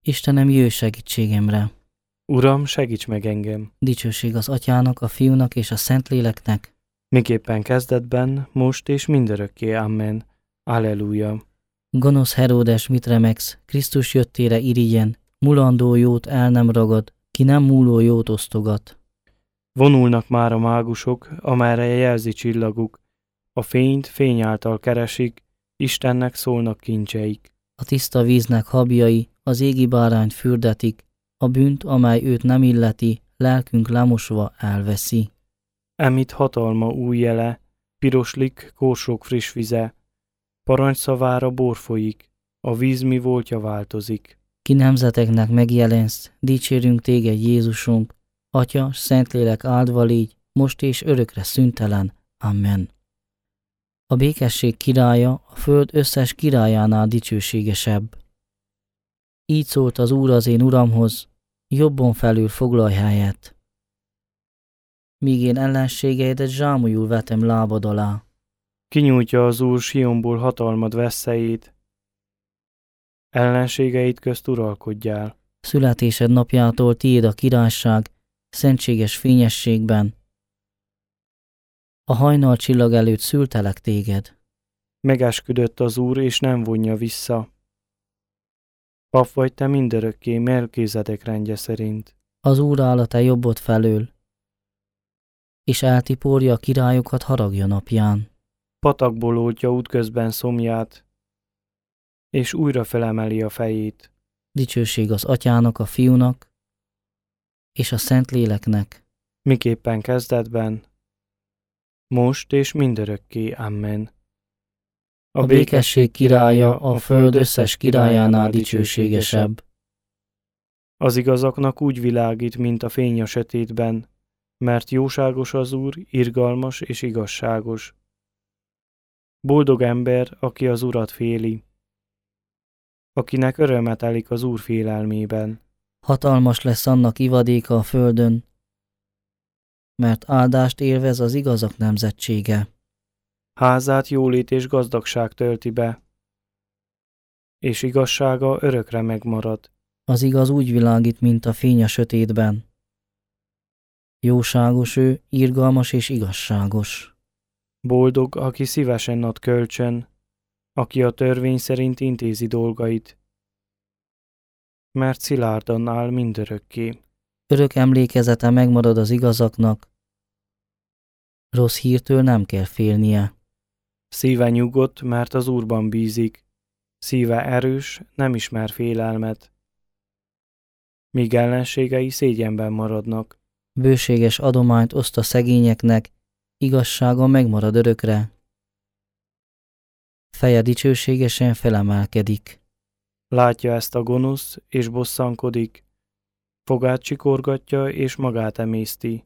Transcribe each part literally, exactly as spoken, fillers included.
Istenem, jöjj segítségemre! Uram, segíts meg engem! Dicsőség az Atyának, a Fiúnak és a Szentléleknek, miképpen kezdetben, most és mindörökké. Amen. Alleluja. Gonosz Heródes, mit remegsz, Krisztus jöttére irigyen, mulandó jót el nem ragad, ki nem múló jót osztogat. Vonulnak már a mágusok, amerre jelzi csillaguk, a fényt fény által keresik, Istennek szólnak kincseik. A tiszta víznek habjai az égi bárányt fürdetik, a bűnt, amely őt nem illeti, lelkünk lemosva elveszi. Emit hatalma új jele, piroslik korsók friss vize, parancsszavára bor folyik, a víz mi voltja változik. Ki nemzeteknek megjelensz, dicsérünk téged Jézusunk, Atya, Szentlélek áldva légy, most és örökre szüntelen. Amen. A békesség királya a föld összes királyánál dicsőségesebb. Így szólt az Úr az én Uramhoz, jobbon felül foglalj helyet. Míg én ellenségeidet zsámolyul vetem lábad alá. Kinyújtja az Úr Sionból hatalmad veszélyét, ellenségeid közt uralkodjál. Születésed napjától tiéd a királyság, szentséges fényességben. A hajnal csillag előtt szültelek téged. Megesküdött az Úr, és nem vonja vissza. Pap vagy te mindörökké Melkézedek rendje szerint. Az Úr áll a te jobbod felől, és eltiporja a királyokat haragja napján. Patakból oltja útközben szomját, és újra felemeli a fejét. Dicsőség az Atyának, a Fiúnak és a Szentléleknek, miképpen kezdetben, most és mindörökké. Amen. A, a békesség királya a föld összes királyánál dicsőségesebb. Az igazaknak úgy világít, mint a fény a sötétben, mert jóságos az Úr, irgalmas és igazságos. Boldog ember, aki az Urat féli, akinek öröme telik az Úr félelmében. Hatalmas lesz annak ivadéka a földön, mert áldást élvez az igazak nemzetsége. Házát jólét és gazdagság tölti be, és igazsága örökre megmarad. Az igaz úgy világít, mint a fény a sötétben. Jóságos ő, irgalmas és igazságos. Boldog, aki szívesen ad kölcsön, aki a törvény szerint intézi dolgait, mert szilárdan áll mindörökké. Örök emlékezete megmarad az igazaknak, rossz hírtől nem kell félnie. Szíve nyugodt, mert az Úrban bízik, szíve erős, nem ismer félelmet, míg ellenségei szégyenben maradnak. Bőséges adományt oszt a szegényeknek, igazsága megmarad örökre. Feje dicsőségesen felemelkedik. Látja ezt a gonosz, és bosszankodik, fogát csikorgatja, és magát emészti.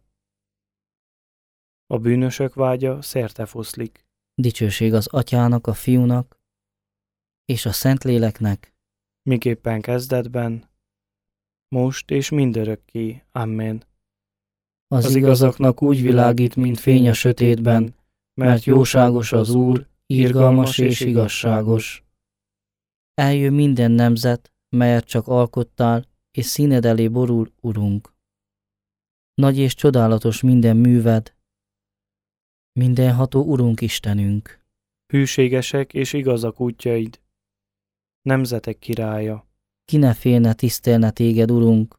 A bűnösök vágya szerte foszlik. Dicsőség az Atyának, a Fiúnak és a Szentléleknek, miképpen kezdetben, most és mindörökké. Amen. Az, az igazaknak úgy világít, mint fény a sötétben, mert jóságos az Úr, irgalmas és igazságos. Eljön minden nemzet, melyet csak alkottál, és színed elé borul, Urunk. Nagy és csodálatos minden műved, mindenható Urunk Istenünk. Hűségesek és igazak útjaid, nemzetek királya. Ki ne félne tisztelne téged, Urunk,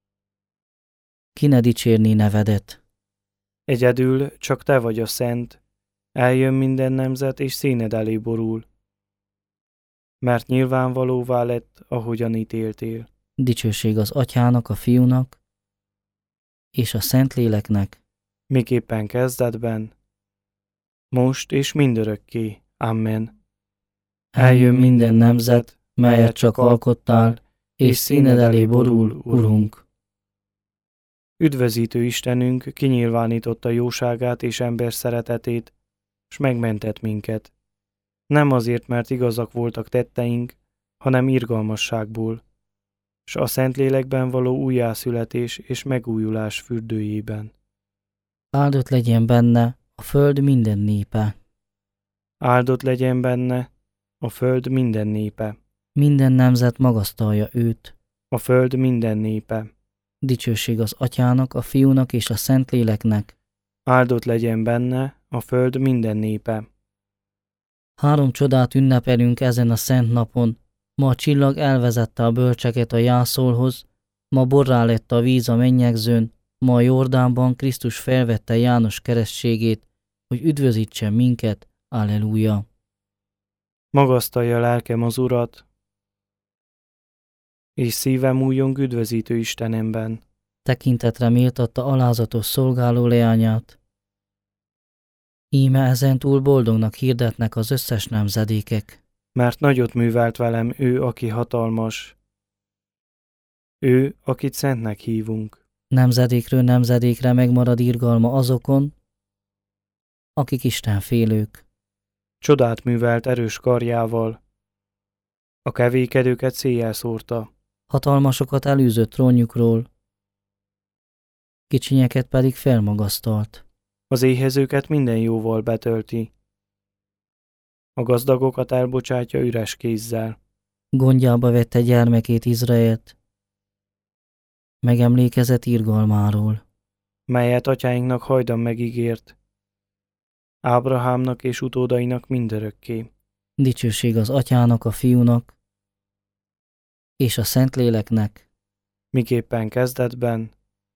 ki ne dicsérné nevedet. Egyedül csak te vagy a szent, eljön minden nemzet és színed elé borul, mert nyilvánvalóvá lett, ahogyan ítéltél. Dicsőség az Atyának, a Fiúnak és a Szentléleknek, miképpen kezdetben, most és mindörökké. Amen. Eljön minden nemzet, melyet csak alkottál, és színed elé borul, Urunk. Üdvözítő Istenünk kinyilvánította jóságát és ember szeretetét, s megmentett minket. Nem azért, mert igazak voltak tetteink, hanem irgalmasságból, s a Szentlélekben való újjászületés és megújulás fürdőjében. Áldott legyen benne a föld minden népe. Áldott legyen benne a föld minden népe. Minden nemzet magasztalja őt. a föld minden népe. Dicsőség az Atyának, a Fiúnak és a Szentléleknek. Áldott legyen benne a föld minden népe. Három csodát ünnepelünk ezen a szent napon. Ma a csillag elvezette a bölcseket a jászolhoz, ma borrá lett a víz a mennyegzőn, ma a Jordánban Krisztus felvette János keresztségét, hogy üdvözítsen minket. Alleluja! Magasztalja lelkem az Urat, és szívem újjong üdvözítő Istenemben. Tekintetre méltatta alázatos szolgáló leányát. Íme ezentúl boldognak hirdetnek az összes nemzedékek. Mert nagyot művelt velem ő, aki hatalmas. Ő, akit szentnek hívunk. Nemzedékről nemzedékre megmarad irgalma azokon, akik istenfélők. Csodát művelt erős karjával. A kevékedőket széjjel szórta. Hatalmasokat elűzött trónjukról, kicsinyeket pedig felmagasztalt. Az éhezőket minden jóval betölti. A gazdagokat elbocsátja üres kézzel. Gondjába vette gyermekét Izraelt, megemlékezett irgalmáról, melyet atyáinknak hajdan megígért, Ábrahámnak és utódainak mindörökké. Dicsőség az Atyának, a Fiúnak és a Szentléleknek, miképpen kezdetben,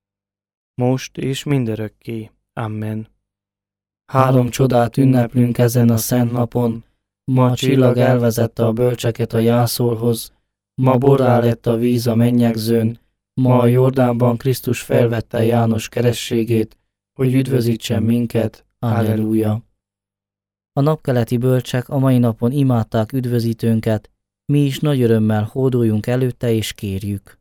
most és mindörökké. Amen. Három csodát ünneplünk ezen a szent napon. Ma a csillag elvezette a bölcseket a jászolhoz, ma borrá lett a víz a mennyegzőn, ma a Jordánban Krisztus felvette János keresztségét, hogy üdvözítsen minket. Alleluja! A napkeleti bölcsek a mai napon imádták üdvözítőnket, mi is nagy örömmel hódoljunk előtte és kérjük.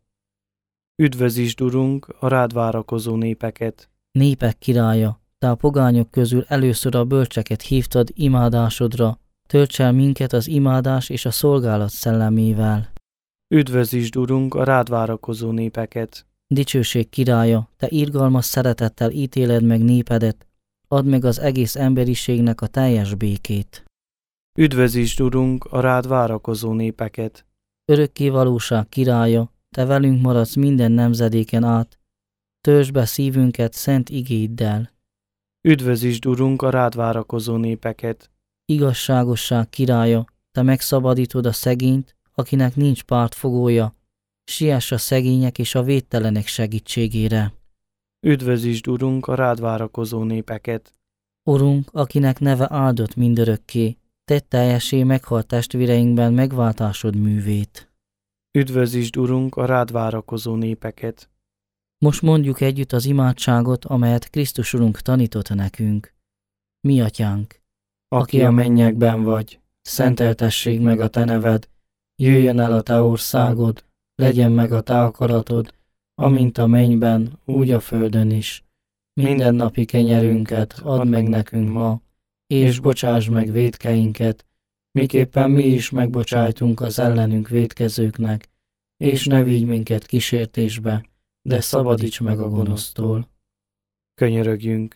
Üdvözítsd, Urunk, a rád várakozó népeket. Népek királya, te a pogányok közül először a bölcseket hívtad imádásodra, tölts el minket az imádás és a szolgálat szellemével. Üdvözítsd, Urunk, a rád várakozó népeket. Dicsőség királya, te irgalmas szeretettel ítéled meg népedet, add meg az egész emberiségnek a teljes békét. Üdvözítsd, Urunk, a rád várakozó népeket. Örökké valóság királya, te velünk maradsz minden nemzedéken át, töltsd be szívünket szent igéddel. Üdvözítsd, Urunk, a rád várakozó népeket. Igazságosság királya, te megszabadítod a szegényt, akinek nincs pártfogója, siess a szegények és a védtelenek segítségére. Üdvözítsd, Urunk, a rád várakozó népeket. Urunk, akinek neve áldott mindörökké, tedd teljessé meghalt testvéreinkben megváltásod művét. Üdvözítsd, Urunk, a rád várakozó népeket. Most mondjuk együtt az imádságot, amelyet Krisztus Urunk tanított nekünk. Mi atyánk, aki a mennyekben vagy, szenteltessék meg a te neved, jöjjön el a te országod, legyen meg a te akaratod, amint a mennyben, úgy a földön is. Mindennapi kenyerünket add meg nekünk ma, és bocsáss meg vétkeinket, miképpen mi is megbocsájtunk az ellenünk vétkezőknek, és ne vigy minket kísértésbe, de szabadíts meg a gonosztól. Könyörögjünk!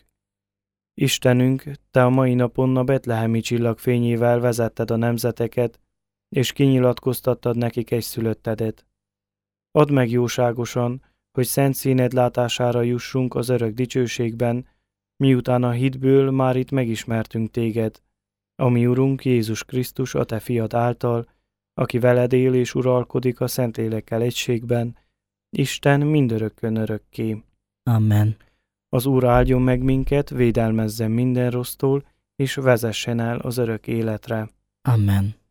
Istenünk, te a mai napon a betlehemi csillag fényével vezetted a nemzeteket, és kinyilatkoztattad nekik egyszülöttedet. Add meg jóságosan, hogy szent színed látására jussunk az örök dicsőségben, miután a hitből már itt megismertünk téged, ami Urunk Jézus Krisztus a te fiad által, aki veled él és uralkodik a Szentlélekkel egységben, Isten mindörökkön örökké. Amen. Az Úr áldjon meg minket, védelmezzen minden rossztól, és vezessen el az örök életre. Amen.